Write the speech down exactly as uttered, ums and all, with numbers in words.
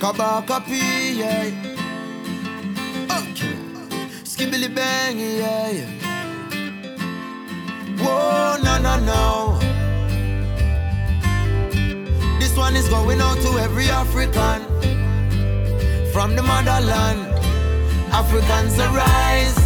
Kabaka P, yeah. Okay. Skibbly bang, yeah, yeah. Whoa, no, no, no. This one is going out to every African from the motherland. Africans arise.